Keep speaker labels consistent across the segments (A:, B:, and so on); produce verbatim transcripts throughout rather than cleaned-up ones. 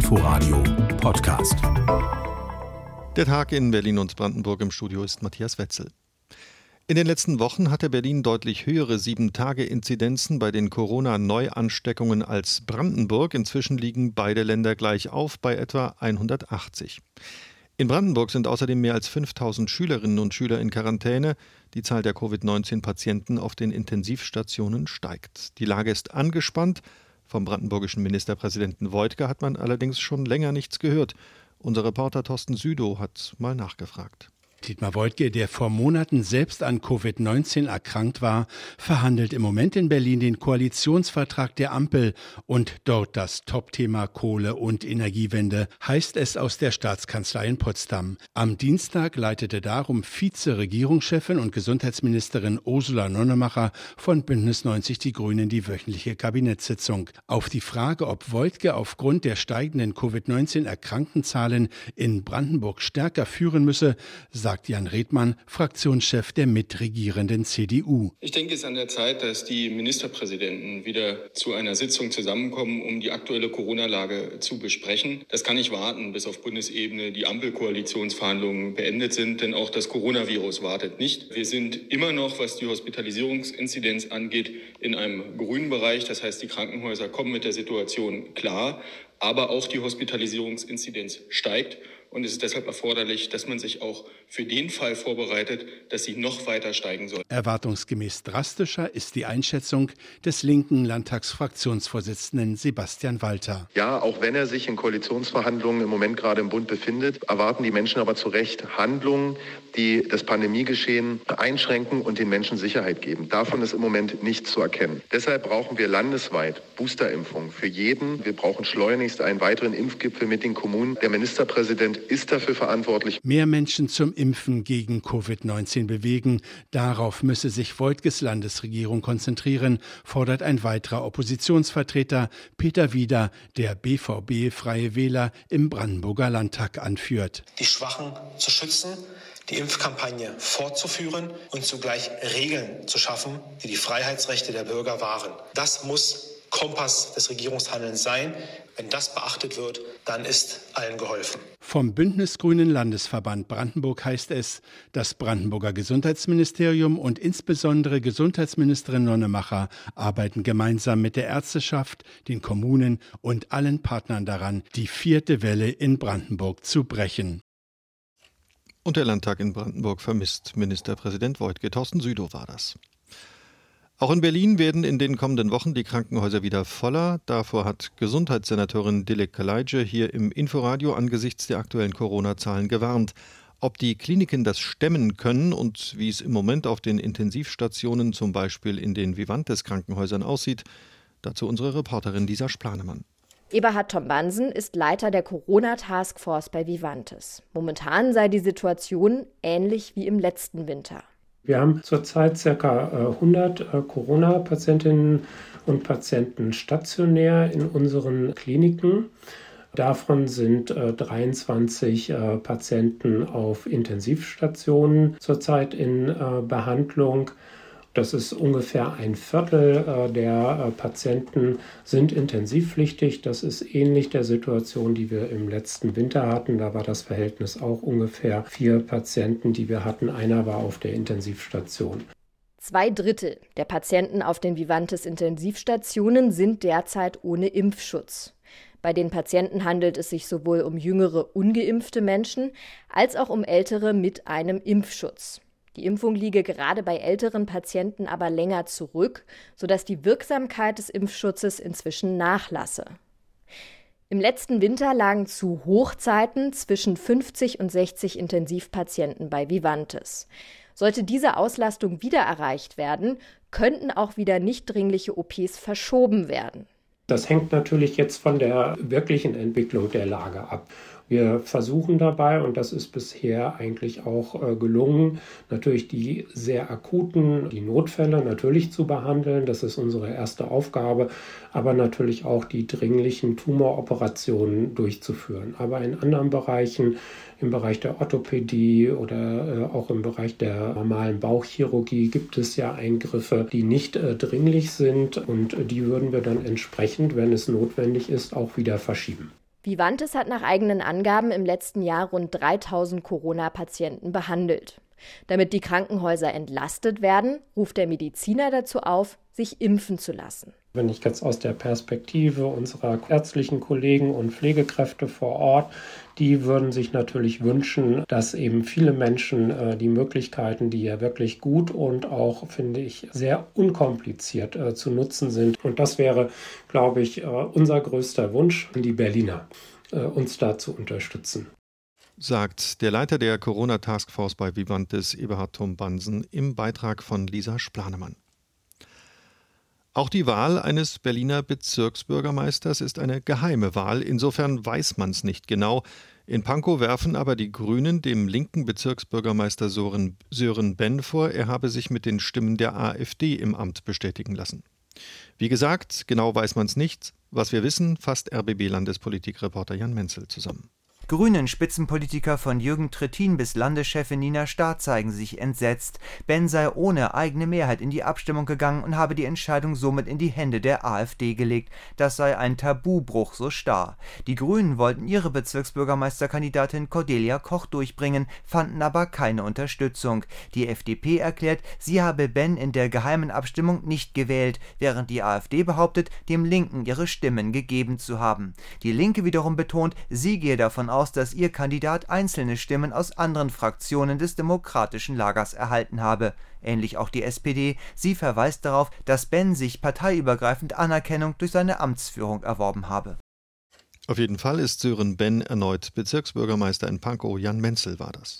A: Inforadio Podcast.
B: Der Tag in Berlin und Brandenburg. Im Studio ist Matthias Wetzel. In den letzten Wochen hatte Berlin deutlich höhere sieben-Tage-Inzidenzen bei den Corona-Neuansteckungen als Brandenburg. Inzwischen liegen beide Länder gleich auf bei etwa hundertachtzig. In Brandenburg sind außerdem mehr als fünftausend Schülerinnen und Schüler in Quarantäne. Die Zahl der Covid neunzehn Patienten auf den Intensivstationen steigt. Die Lage ist angespannt. Vom brandenburgischen Ministerpräsidenten Woidke hat man allerdings schon länger nichts gehört. Unser Reporter Thorsten Südow hat mal nachgefragt.
C: Dietmar Woidke, der vor Monaten selbst an Covid neunzehn erkrankt war, verhandelt im Moment in Berlin den Koalitionsvertrag der Ampel und dort das Topthema Kohle- und Energiewende, heißt es aus der Staatskanzlei in Potsdam. Am Dienstag leitete darum Vize-Regierungschefin und Gesundheitsministerin Ursula Nonnemacher von Bündnis neunzig Die Grünen die wöchentliche Kabinettssitzung. Auf die Frage, ob Woidke aufgrund der steigenden Covid neunzehn Erkrankenzahlen in Brandenburg stärker führen müsse, sagt Jan Redmann, Fraktionschef der mitregierenden C D U.
D: Ich denke, es ist an der Zeit, dass die Ministerpräsidenten wieder zu einer Sitzung zusammenkommen, um die aktuelle Corona-Lage zu besprechen. Das kann nicht warten, bis auf Bundesebene die Ampelkoalitionsverhandlungen beendet sind, denn auch das Coronavirus wartet nicht. Wir sind immer noch, was die Hospitalisierungsinzidenz angeht, in einem grünen Bereich. Das heißt, die Krankenhäuser kommen mit der Situation klar, aber auch die Hospitalisierungsinzidenz steigt. Und es ist deshalb erforderlich, dass man sich auch für den Fall vorbereitet, dass sie noch weiter steigen soll.
C: Erwartungsgemäß drastischer ist die Einschätzung des linken Landtagsfraktionsvorsitzenden Sebastian Walter.
E: Ja, auch wenn er sich in Koalitionsverhandlungen im Moment gerade im Bund befindet, erwarten die Menschen aber zu Recht Handlungen, die das Pandemiegeschehen einschränken und den Menschen Sicherheit geben. Davon ist im Moment nichts zu erkennen. Deshalb brauchen wir landesweit Boosterimpfungen für jeden. Wir brauchen schleunigst einen weiteren Impfgipfel mit den Kommunen. Der Ministerpräsident ist dafür verantwortlich.
C: Mehr Menschen zum Impfen gegen Covid neunzehn bewegen. Darauf müsse sich Woidkes Landesregierung konzentrieren, fordert ein weiterer Oppositionsvertreter, Peter Wieder, der B V B-Freie Wähler im Brandenburger Landtag anführt.
F: Die Schwachen zu schützen, die Impfkampagne fortzuführen und zugleich Regeln zu schaffen, die die Freiheitsrechte der Bürger wahren. Das muss Kompass des Regierungshandelns sein. Wenn das beachtet wird, dann ist allen geholfen.
C: Vom Bündnisgrünen Landesverband Brandenburg heißt es, das Brandenburger Gesundheitsministerium und insbesondere Gesundheitsministerin Nonnemacher arbeiten gemeinsam mit der Ärzteschaft, den Kommunen und allen Partnern daran, die vierte Welle in Brandenburg zu brechen.
B: Und der Landtag in Brandenburg vermisst Ministerpräsident Woidke. Thorsten Südow war das. Auch in Berlin werden in den kommenden Wochen die Krankenhäuser wieder voller. Davor hat Gesundheitssenatorin Dilek Kalaidze hier im Inforadio angesichts der aktuellen Corona-Zahlen gewarnt. Ob die Kliniken das stemmen können und wie es im Moment auf den Intensivstationen, zum Beispiel in den Vivantes-Krankenhäusern aussieht, dazu unsere Reporterin Lisa Splanemann.
G: Eberhard Tombansen ist Leiter der Corona-Taskforce bei Vivantes. Momentan sei die Situation ähnlich wie im letzten Winter.
H: Wir haben zurzeit ca. hundert Corona-Patientinnen und Patienten stationär in unseren Kliniken. Davon sind dreiundzwanzig Patienten auf Intensivstationen zurzeit in Behandlung. Das ist ungefähr ein Viertel der Patienten sind intensivpflichtig. Das ist ähnlich der Situation, die wir im letzten Winter hatten. Da war das Verhältnis auch ungefähr vier Patienten, die wir hatten. Einer war auf der Intensivstation.
G: Zwei Drittel der Patienten auf den Vivantes-Intensivstationen sind derzeit ohne Impfschutz. Bei den Patienten handelt es sich sowohl um jüngere, ungeimpfte Menschen als auch um ältere mit einem Impfschutz. Die Impfung liege gerade bei älteren Patienten aber länger zurück, sodass die Wirksamkeit des Impfschutzes inzwischen nachlasse. Im letzten Winter lagen zu Hochzeiten zwischen fünfzig und sechzig Intensivpatienten bei Vivantes. Sollte diese Auslastung wieder erreicht werden, könnten auch wieder nicht dringliche O Ps verschoben werden.
H: Das hängt natürlich jetzt von der wirklichen Entwicklung der Lage ab. Wir versuchen dabei, und das ist bisher eigentlich auch äh, gelungen, natürlich die sehr akuten, die Notfälle natürlich zu behandeln. Das ist unsere erste Aufgabe, aber natürlich auch die dringlichen Tumoroperationen durchzuführen. Aber in anderen Bereichen, im Bereich der Orthopädie oder äh, auch im Bereich der normalen Bauchchirurgie gibt es ja Eingriffe, die nicht äh, dringlich sind, und die würden wir dann entsprechend, wenn es notwendig ist, auch wieder verschieben.
G: Vivantes hat nach eigenen Angaben im letzten Jahr rund dreitausend Corona-Patienten behandelt. Damit die Krankenhäuser entlastet werden, ruft der Mediziner dazu auf, sich impfen zu lassen.
H: Wenn ich jetzt aus der Perspektive unserer ärztlichen Kollegen und Pflegekräfte vor Ort, die würden sich natürlich wünschen, dass eben viele Menschen äh, die Möglichkeiten, die ja wirklich gut und auch, finde ich, sehr unkompliziert äh, zu nutzen sind. Und das wäre, glaube ich, äh, unser größter Wunsch an die Berliner, äh, uns da zu unterstützen.
B: Sagt der Leiter der Corona-Taskforce bei Vivantes, Eberhard Thom-Bansen, im Beitrag von Lisa Splanemann. Auch die Wahl eines Berliner Bezirksbürgermeisters ist eine geheime Wahl. Insofern weiß man es nicht genau. In Pankow werfen aber die Grünen dem linken Bezirksbürgermeister Sören, Sören Benn vor, er habe sich mit den Stimmen der AfD im Amt bestätigen lassen. Wie gesagt, genau weiß man es nicht. Was wir wissen, fasst R B B-Landespolitikreporter Jan Menzel zusammen.
I: Grünen Spitzenpolitiker von Jürgen Trittin bis Landeschefin Nina Starr zeigen sich entsetzt. Benn sei ohne eigene Mehrheit in die Abstimmung gegangen und habe die Entscheidung somit in die Hände der AfD gelegt. Das sei ein Tabubruch, so Starr. Die Grünen wollten ihre Bezirksbürgermeisterkandidatin Cordelia Koch durchbringen, fanden aber keine Unterstützung. Die F D P erklärt, sie habe Benn in der geheimen Abstimmung nicht gewählt, während die AfD behauptet, dem Linken ihre Stimmen gegeben zu haben. Die Linke wiederum betont, sie gehe davon aus, aus, dass ihr Kandidat einzelne Stimmen aus anderen Fraktionen des demokratischen Lagers erhalten habe. Ähnlich auch die S P D. Sie verweist darauf, dass Benn sich parteiübergreifend Anerkennung durch seine Amtsführung erworben habe.
B: Auf jeden Fall ist Sören Benn erneut Bezirksbürgermeister in Pankow. Jan Menzel war das.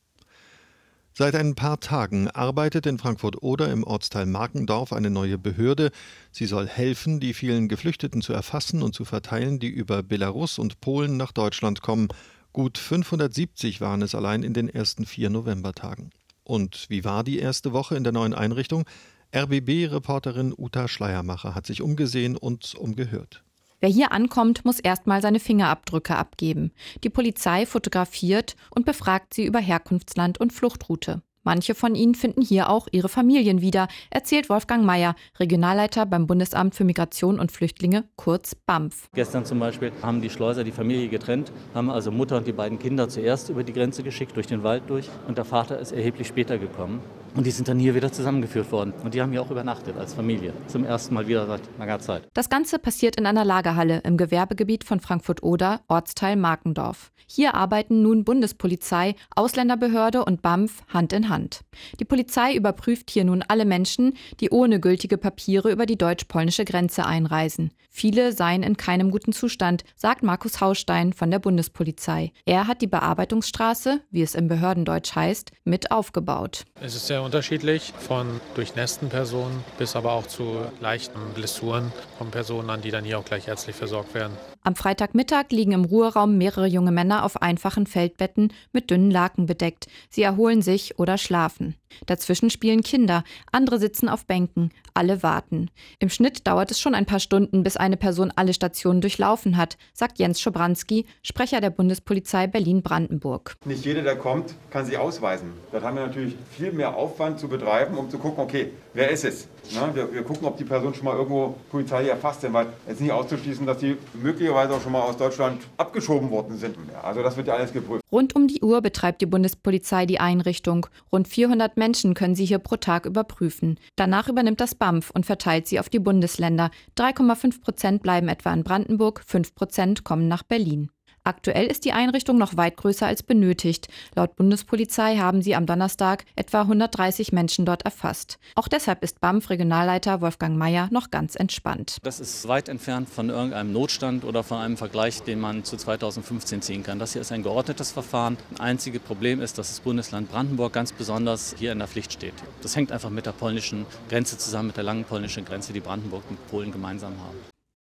B: Seit ein paar Tagen arbeitet in Frankfurt-Oder im Ortsteil Markendorf eine neue Behörde. Sie soll helfen, die vielen Geflüchteten zu erfassen und zu verteilen, die über Belarus und Polen nach Deutschland kommen. Gut fünfhundertsiebzig waren es allein in den ersten vier Novembertagen. Und wie war die erste Woche in der neuen Einrichtung? R B B-Reporterin Uta Schleiermacher hat sich umgesehen und umgehört.
J: Wer hier ankommt, muss erstmal seine Fingerabdrücke abgeben. Die Polizei fotografiert und befragt sie über Herkunftsland und Fluchtroute. Manche von ihnen finden hier auch ihre Familien wieder, erzählt Wolfgang Mayer, Regionalleiter beim Bundesamt für Migration und Flüchtlinge, kurz B A M F.
K: Gestern zum Beispiel haben die Schleuser die Familie getrennt, haben also Mutter und die beiden Kinder zuerst über die Grenze geschickt, durch den Wald durch. Und der Vater ist erheblich später gekommen. Und die sind dann hier wieder zusammengeführt worden. Und die haben hier auch übernachtet als Familie. Zum ersten Mal wieder seit langer Zeit.
J: Das Ganze passiert in einer Lagerhalle im Gewerbegebiet von Frankfurt-Oder, Ortsteil Markendorf. Hier arbeiten nun Bundespolizei, Ausländerbehörde und B A M F Hand in Hand. Die Polizei überprüft hier nun alle Menschen, die ohne gültige Papiere über die deutsch-polnische Grenze einreisen. Viele seien in keinem guten Zustand, sagt Markus Haustein von der Bundespolizei. Er hat die Bearbeitungsstraße, wie es im Behördendeutsch heißt, mit aufgebaut.
L: Es ist sehr unterschiedlich, von durchnässten Personen bis aber auch zu leichten Blessuren von Personen an, die dann hier auch gleich ärztlich versorgt werden.
J: Am Freitagmittag liegen im Ruheraum mehrere junge Männer auf einfachen Feldbetten mit dünnen Laken bedeckt. Sie erholen sich oder schlafen. Dazwischen spielen Kinder, andere sitzen auf Bänken, alle warten. Im Schnitt dauert es schon ein paar Stunden, bis eine Person alle Stationen durchlaufen hat, sagt Jens Schobranski, Sprecher der Bundespolizei Berlin-Brandenburg.
M: Nicht jeder, der kommt, kann sich ausweisen. Dort haben wir natürlich viel mehr Aufwand zu betreiben, um zu gucken, okay, wer ist es? Na, wir, wir gucken, ob die Person schon mal irgendwo polizeilich erfasst sind, weil es nicht auszuschließen, dass die möglicherweise auch schon mal aus Deutschland abgeschoben worden sind. Also das wird ja alles geprüft.
J: Rund um die Uhr betreibt die Bundespolizei die Einrichtung. Rund vierhundert Menschen können sie hier pro Tag überprüfen. Danach übernimmt das B A M F und verteilt sie auf die Bundesländer. drei Komma fünf Prozent bleiben etwa in Brandenburg, fünf Prozent kommen nach Berlin. Aktuell ist die Einrichtung noch weit größer als benötigt. Laut Bundespolizei haben sie am Donnerstag etwa hundertdreißig Menschen dort erfasst. Auch deshalb ist B A M F-Regionalleiter Wolfgang Mayer noch ganz entspannt.
K: Das ist weit entfernt von irgendeinem Notstand oder von einem Vergleich, den man zu zweitausendfünfzehn ziehen kann. Das hier ist ein geordnetes Verfahren. Ein einziges Problem ist, dass das Bundesland Brandenburg ganz besonders hier in der Pflicht steht. Das hängt einfach mit der polnischen Grenze zusammen, mit der langen polnischen Grenze, die Brandenburg und Polen gemeinsam haben.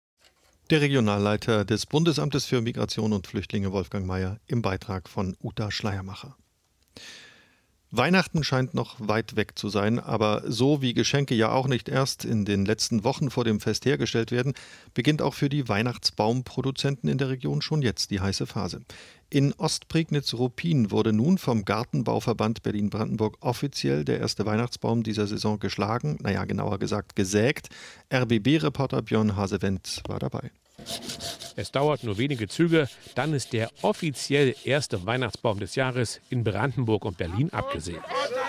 B: Der Regionalleiter des Bundesamtes für Migration und Flüchtlinge, Wolfgang Mayer, im Beitrag von Uta Schleiermacher. Weihnachten scheint noch weit weg zu sein, aber so wie Geschenke ja auch nicht erst in den letzten Wochen vor dem Fest hergestellt werden, beginnt auch für die Weihnachtsbaumproduzenten in der Region schon jetzt die heiße Phase. In Ostprignitz-Ruppin wurde nun vom Gartenbauverband Berlin-Brandenburg offiziell der erste Weihnachtsbaum dieser Saison geschlagen, naja, genauer gesagt gesägt. R B B-Reporter Björn Hasewendt war dabei.
N: Es dauert nur wenige Züge, dann ist der offiziell erste Weihnachtsbaum des Jahres in Brandenburg und Berlin abgesehen.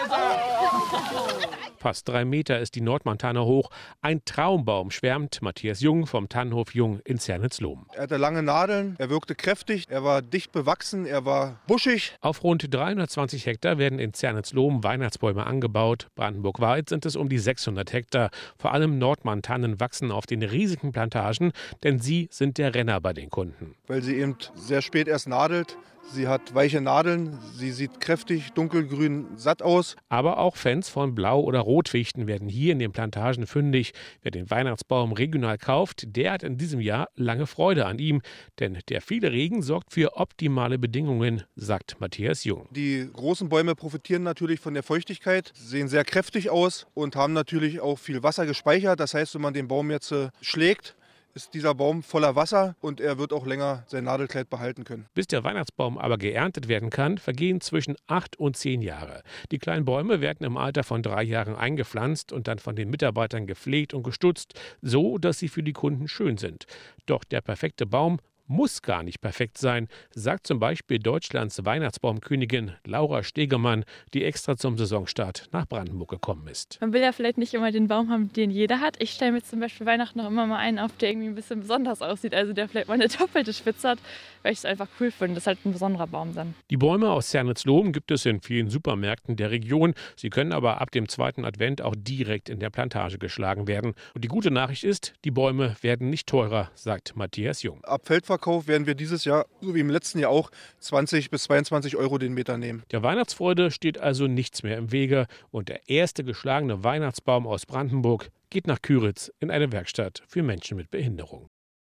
N: Fast drei Meter ist die Nordmontane hoch. Ein Traumbaum, schwärmt Matthias Jung vom Tannenhof Jung in Zernitz-Lohm.
O: Er hatte lange Nadeln, er wirkte kräftig, er war dicht bewachsen, er war buschig.
N: Auf rund dreihundertzwanzig Hektar werden in Zernitz-Lohm Weihnachtsbäume angebaut. Brandenburg-weit sind es um die sechshundert Hektar. Vor allem Nordmontanen wachsen auf den riesigen Plantagen, denn sie sind der Renner bei den Kunden.
O: Weil sie eben sehr spät erst nadelt. Sie hat weiche Nadeln, sie sieht kräftig, dunkelgrün, satt aus.
N: Aber auch Fans von Blau- oder Rotfichten werden hier in den Plantagen fündig. Wer den Weihnachtsbaum regional kauft, der hat in diesem Jahr lange Freude an ihm. Denn der viele Regen sorgt für optimale Bedingungen, sagt Matthias Jung.
O: Die großen Bäume profitieren natürlich von der Feuchtigkeit, sehen sehr kräftig aus und haben natürlich auch viel Wasser gespeichert. Das heißt, wenn man den Baum jetzt äh, schlägt, ist dieser Baum voller Wasser und er wird auch länger sein Nadelkleid behalten können.
N: Bis der Weihnachtsbaum aber geerntet werden kann, vergehen zwischen acht und zehn Jahre. Die kleinen Bäume werden im Alter von drei Jahren eingepflanzt und dann von den Mitarbeitern gepflegt und gestutzt, so dass sie für die Kunden schön sind. Doch der perfekte Baum muss gar nicht perfekt sein, sagt zum Beispiel Deutschlands Weihnachtsbaumkönigin Laura Stegemann, die extra zum Saisonstart nach Brandenburg gekommen ist.
P: Man will ja vielleicht nicht immer den Baum haben, den jeder hat. Ich stelle mir zum Beispiel Weihnachten noch immer mal einen auf, der irgendwie ein bisschen besonders aussieht, also der vielleicht mal eine doppelte Spitze hat, weil ich es einfach cool finde. Das ist halt ein besonderer Baum dann.
N: Die Bäume aus Zernitz-Lohm gibt es in vielen Supermärkten der Region. Sie können aber ab dem zweiten Advent auch direkt in der Plantage geschlagen werden. Und die gute Nachricht ist, die Bäume werden nicht teurer, sagt Matthias Jung.
O: Ab Feldverkauf werden wir dieses Jahr, so wie im letzten Jahr auch, zwanzig bis zweiundzwanzig Euro den Meter nehmen.
N: Der Weihnachtsfreude steht also nichts mehr im Wege und der erste geschlagene Weihnachtsbaum aus Brandenburg geht nach Küritz in eine Werkstatt für Menschen mit Behinderung.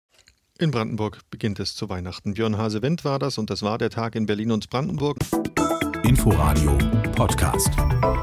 B: In Brandenburg beginnt es zu Weihnachten. Björn Hase-Wendt war das und das war der Tag in Berlin und Brandenburg.
A: Inforadio Podcast.